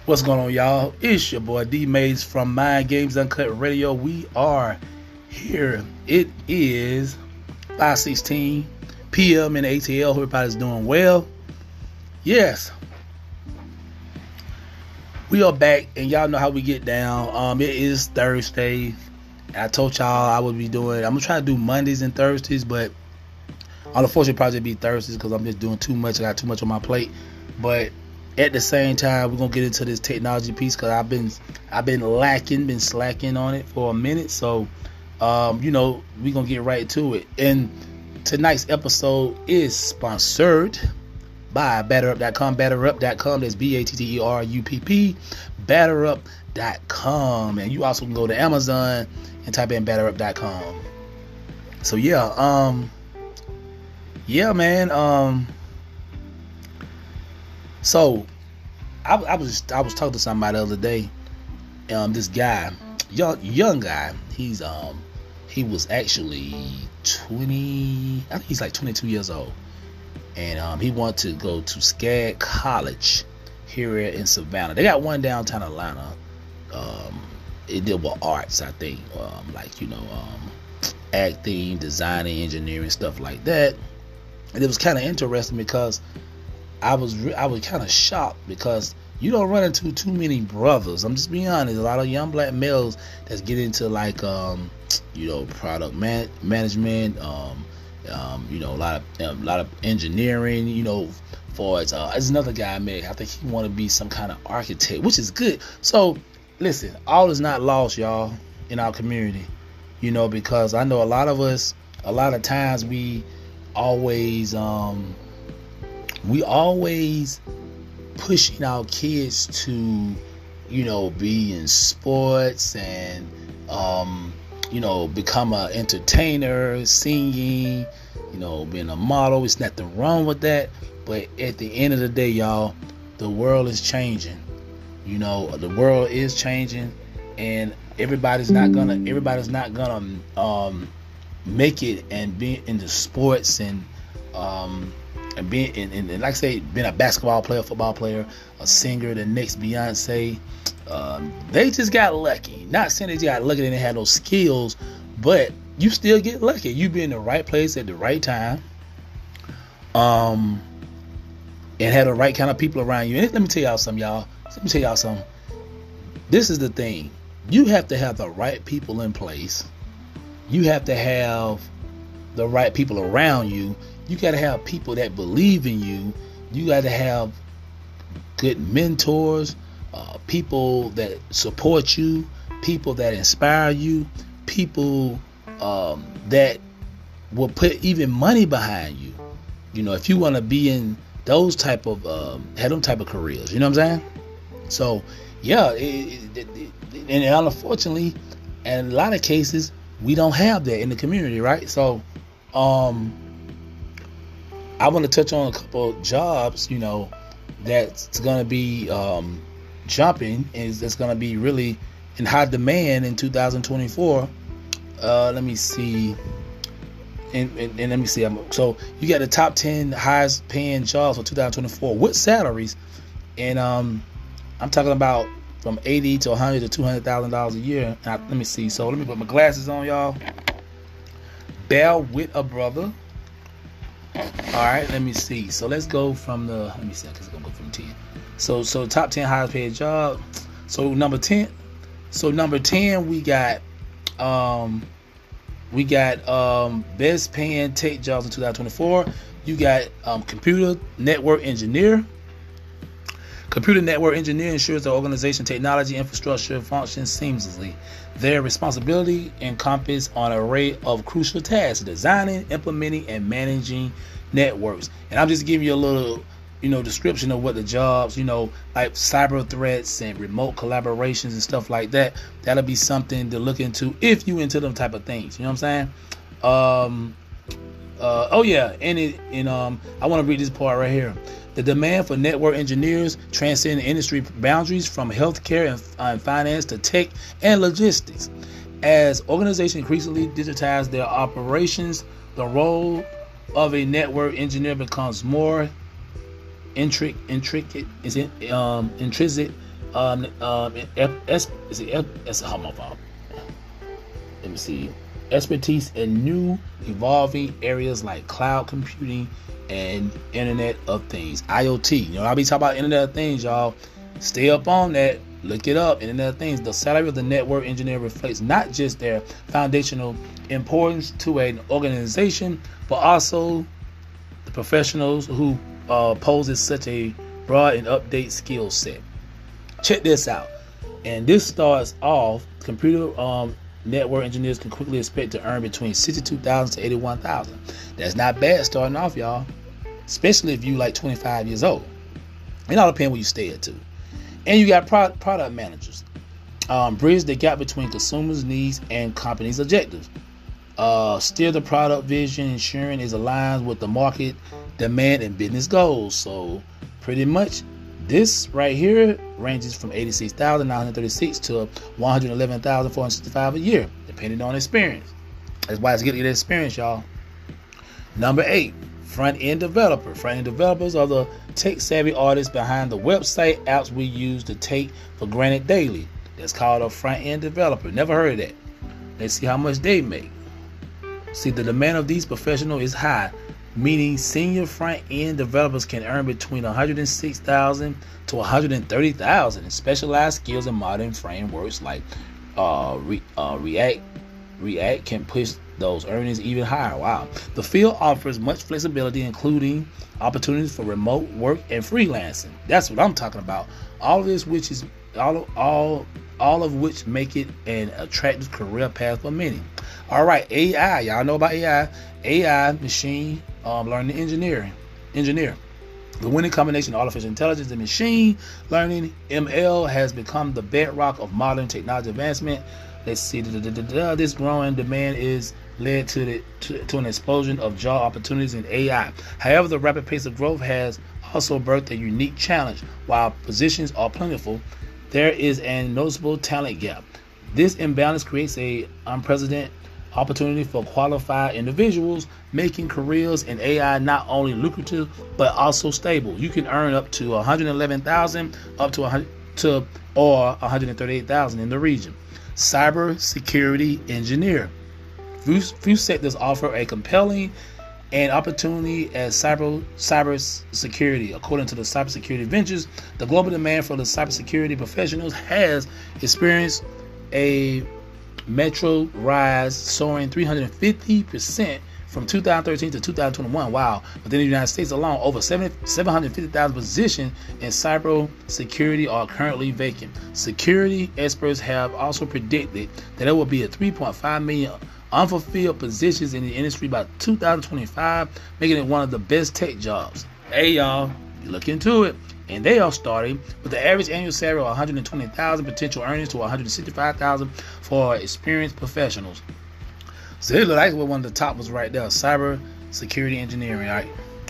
What's going on, y'all? It's your boy D Mays from Mind Games Uncut Radio. We are here. It is 5:16 p.m. in ATL. Hope everybody's doing well. Yes, we are back, and y'all know how we get down. It is Thursday. I told y'all I'm gonna try to do Mondays and Thursdays, but unfortunately probably be Thursdays because I'm just doing too much. I got too much on my plate. But at the same time, we're gonna get into this technology piece because I've been slacking on it for a minute. So we're gonna get right to it. And tonight's episode is sponsored by BatterUp.com. BatterUp.com, that's BatterUpp, BatterUp.com. And you also can go to Amazon and type in BatterUp.com. So man. So I was talking to somebody the other day. This guy, young guy, he was actually 20. I think he's like 22 years old, and he wanted to go to Skaggs College here in Savannah. They got one downtown Atlanta. It deal with arts, I think, acting, designing, engineering, stuff like that. And it was kind of interesting because I was kind of shocked because you don't run into too many brothers. I'm just being honest. A lot of young black males that's get into product management. A lot of engineering. For it's another guy I met. I think he want to be some kind of architect, which is good. So listen, all is not lost, y'all, in our community. Because I know a lot of us. A lot of times we always pushing our kids to be in sports and become an entertainer, singing, being a model. It's nothing wrong with that, but at the end of the day, y'all, the world is changing. The world is changing, and everybody's not gonna make it and be into sports and being and like I say, being a basketball player, football player, a singer, the next Beyonce. They just got lucky. Not saying they just got lucky, they didn't have no skills, but you still get lucky. You be in the right place at the right time, and have the right kind of people around you. And let me tell y'all something, y'all. This is the thing. You have to have the right people in place. You have to have the right people around you. You got to have people that believe in you. You got to have good mentors, people that support you, people that inspire you, people that will put even money behind you. If you want to be in those type of have them type of careers, you know what I'm saying? So yeah, and unfortunately, in a lot of cases, we don't have that in the community, right? So I want to touch on a couple of jobs, that's going to be jumping, and that's going to be really in high demand in 2024. Let me see. And let me see. So you got the top 10 highest paying jobs for 2024 with salaries. And I'm talking about from $80,000 to $100,000 to $200,000 a year. Let me see. So let me put my glasses on, y'all. Bear with a brother. All right, let me see. So let's go from let me see, because I'm going to go from 10. So top 10 highest paid job. So number 10. So number 10, we got best paying tech jobs in 2024. You got computer network engineer. Computer network engineer ensures the organization technology infrastructure functions seamlessly. Their responsibility encompass an array of crucial tasks: designing, implementing, and managing networks. And I'm just giving you a little, description of what the jobs, like cyber threats and remote collaborations and stuff like that. That'll be something to look into if you into them type of things. You know what I'm saying? I want to read this part right here. The demand for network engineers transcends industry boundaries, from healthcare and finance to tech and logistics. As organizations increasingly digitize their operations, the role of a network engineer becomes more intrinsic My fault. Let me see. Expertise in new evolving areas like cloud computing and Internet of Things, IoT. You know, I'll be talking about Internet of Things, y'all. Stay up on that. Look it up. Internet of Things. The salary of the network engineer reflects not just their foundational importance to an organization, but also the professionals who poses such a broad and update skill set. Check this out. And this starts off, computer network engineers can quickly expect to earn between $62,000 to $81,000. That's not bad starting off, y'all. Especially if you like 25 years old. It all depends where you stay at too. And you got product managers. Bridge the gap between consumers' needs and companies' objectives. Steer the product vision, ensuring it aligns with the market demand and business goals. So pretty much this right here ranges from $86,936 to $111,465 a year, depending on experience. That's why it's good to get experience, y'all. Number 8, front-end developer. Front-end developers are the tech-savvy artists behind the website apps we use to take for granted daily. That's called a front-end developer. Never heard of that. Let's see how much they make. See, the demand of these professionals is high, meaning senior front-end developers can earn between $106,000 to $130,000 in specialized skills in modern frameworks like React. React can push those earnings even higher. Wow. The field offers much flexibility, including opportunities for remote work and freelancing. That's what I'm talking about. All of this, which is all of which make it an attractive career path for many. All right, AI. Y'all know about AI. AI, machine learning engineer. The winning combination of artificial intelligence and machine learning, ML, has become the bedrock of modern technology advancement. Let's see. This growing demand is led to an explosion of job opportunities in AI. However, the rapid pace of growth has also birthed a unique challenge. While positions are plentiful, there is a noticeable talent gap. This imbalance creates an unprecedented opportunity for qualified individuals, making careers in AI not only lucrative but also stable. You can earn up to $111,000 up to $138,000 in the region. Cyber security engineer. Few sectors offer a compelling and opportunity as cybersecurity. According to the Cybersecurity Ventures, the global demand for the cybersecurity professionals has experienced a metro rise, soaring 350% from 2013 to 2021. Wow. Within the United States alone, over 750,000 positions in cybersecurity are currently vacant. Security experts have also predicted that there will be a 3.5 million unfulfilled positions in the industry by 2025, making it one of the best tech jobs. Hey y'all, you look into it. And they are starting with the average annual salary of $120,000, potential earnings to $165,000 for experienced professionals. So it looks like one of the top was right there, cyber security engineering. All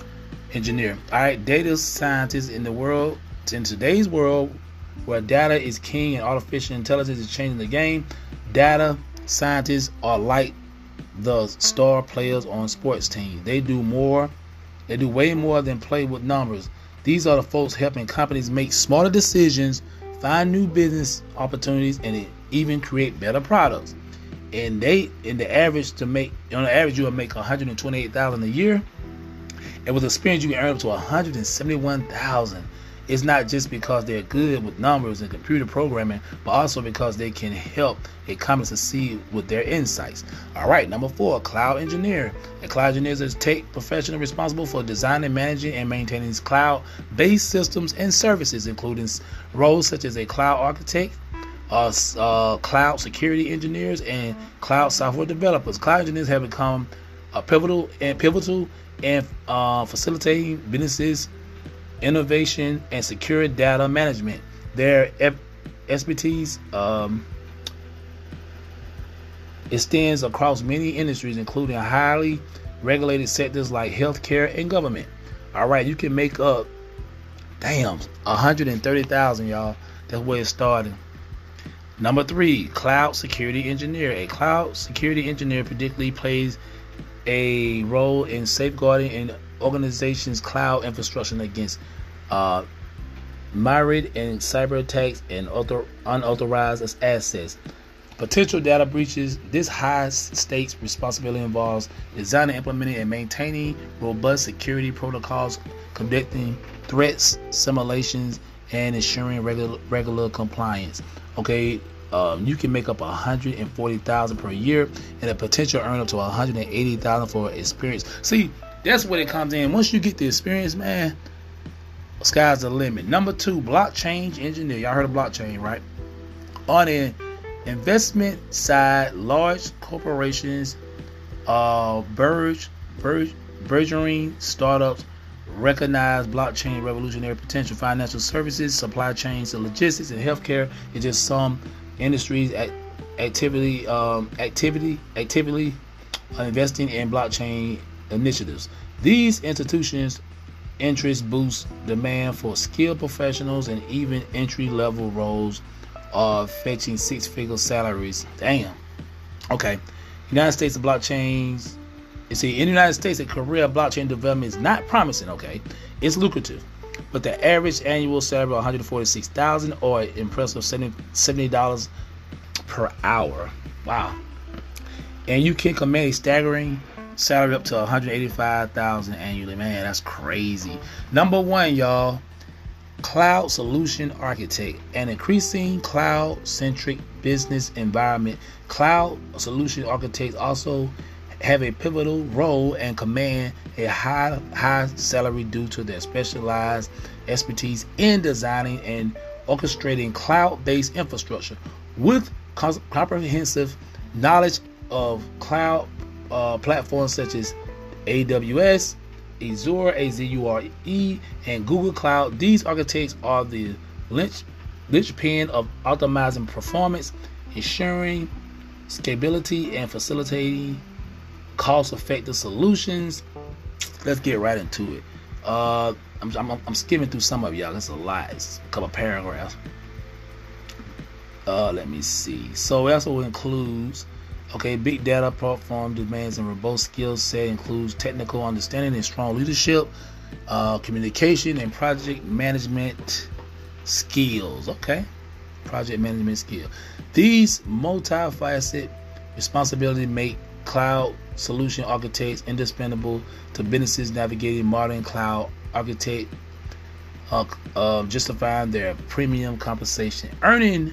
right, data scientists in today's world where data is king and artificial intelligence is changing the game. Data scientists are like the star players on sports teams. They do way more than play with numbers. These are the folks helping companies make smarter decisions, find new business opportunities, and even create better products. And on the average, you will make $128,000 a year, and with experience, you can earn up to $171,000. It's not just because they're good with numbers and computer programming, but also because they can help a company succeed with their insights. All right, number 4, cloud engineer. A cloud engineer is a tech professional responsible for designing, managing, and maintaining cloud-based systems and services, including roles such as a cloud architect, cloud security engineers, and cloud software developers. Cloud engineers have become pivotal in facilitating businesses innovation and secure data management. Their expertise extends across many industries, including highly regulated sectors like healthcare and government. All right, you can make up, $130,000, y'all. That's where it started. Number 3, cloud security engineer. A cloud security engineer particularly plays a role in safeguarding an organization's cloud infrastructure against mired in cyber attacks and unauthorized access. Potential data breaches. This high-stakes responsibility involves designing, implementing, and maintaining robust security protocols, conducting threats simulations, and ensuring regular compliance. Okay, you can make up $140,000 per year, and a potential earn up to $180,000 for experience. See, that's where it comes in. Once you get the experience, man, sky's the limit. Number 2, blockchain engineer. Y'all heard of blockchain, right? On the investment side, large corporations, burgeoning startups recognize blockchain revolutionary potential. Financial services, supply chains, and logistics, and healthcare is just some industries actively investing in blockchain initiatives. These institutions' interests boost demand for skilled professionals, and even entry-level roles are fetching six-figure salaries. Damn. Okay. United States of blockchains. You see, in the United States, a career of blockchain development is not promising. Okay, it's lucrative, but the average annual salary of $146,000 or an impressive $70 per hour. Wow. And you can command a staggering salary up to $185,000 annually. Man, that's crazy. Number 1, y'all. Cloud solution architect. An increasing cloud-centric business environment. Cloud solution architects also have a pivotal role and command a high salary due to their specialized expertise in designing and orchestrating cloud-based infrastructure. With comprehensive knowledge of cloud platforms such as AWS, Azure, AZURE, and Google Cloud, these architects are the linchpin of optimizing performance, ensuring scalability, and facilitating cost-effective solutions. Let's get right into it. I'm skimming through some of y'all. That's a lot. It's a couple paragraphs. Let me see. So it also includes, big data platform demands and robust skill set, includes technical understanding and strong leadership, communication, and project management skills. Project management skill. These multifaceted responsibilities make cloud solution architects indispensable to businesses navigating modern cloud architect, justifying their premium compensation. Earning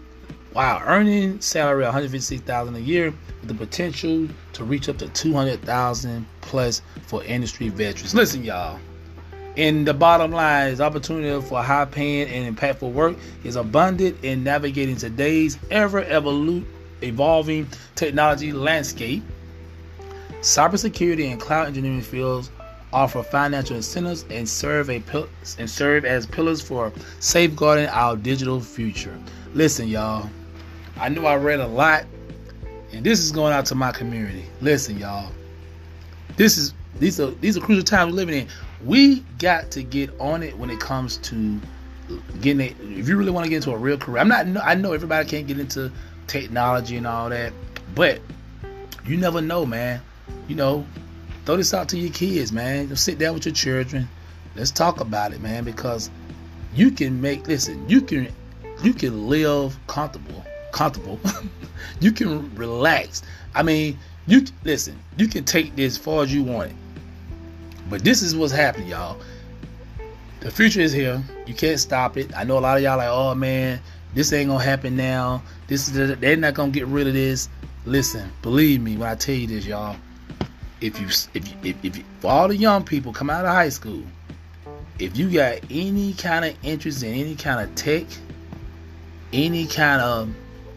salary of $156,000 a year with the potential to reach up to $200,000 plus for industry veterans. Listen, y'all. And the bottom line is opportunity for high paying and impactful work is abundant in navigating today's evolving technology landscape. Cybersecurity and cloud engineering fields offer financial incentives and serve as pillars for safeguarding our digital future. Listen, y'all. I know I read a lot, and this is going out to my community. Listen, y'all. These are crucial times we're living in. We got to get on it when it comes to getting it. If you really want to get into a real career, I know everybody can't get into technology and all that, but you never know, man. Throw this out to your kids, man. Just sit down with your children. Let's talk about it, man, because you can you can live comfortable. You can relax. You can take this as far as you want it. But this is what's happening, y'all. The future is here. You can't stop it. I know a lot of y'all like, oh man, this ain't gonna happen now. They're not gonna get rid of this. Listen, believe me when I tell you this, y'all. If you for all the young people come out of high school, if you got any kind of interest in any kind of tech, any kind of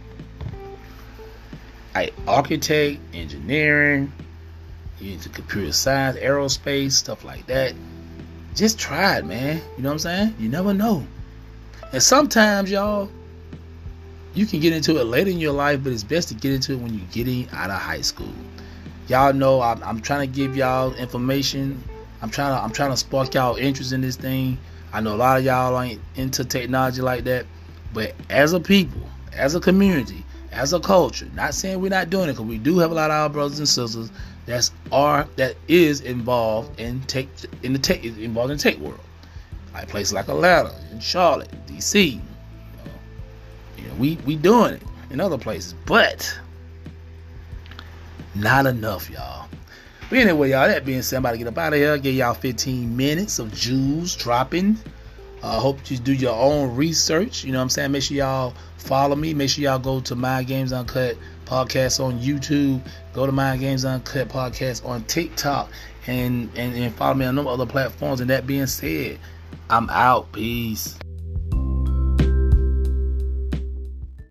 architect, engineering, into computer science, aerospace, stuff like that, just try it, man. You know what I'm saying? You never know. And sometimes, y'all, you can get into it later in your life, but it's best to get into it when you're getting out of high school. Y'all know I'm trying to give y'all information. I'm trying to spark y'all interest in this thing. I know a lot of y'all ain't into technology like that, but as a people, as a community, as a culture, not saying we're not doing it, because we do have a lot of our brothers and sisters that is involved in tech world. Like places like Atlanta, and Charlotte, DC. We doing it in other places, but not enough, y'all. But anyway, y'all, that being said, I'm about to get up out of here. Give y'all 15 minutes of jewels dropping. Hope you do your own research. You know what I'm saying? Make sure y'all follow me. Make sure y'all go to Mind Games Uncut podcast on YouTube. Go to Mind Games Uncut podcast on TikTok. And follow me on other platforms. And that being said, I'm out. Peace.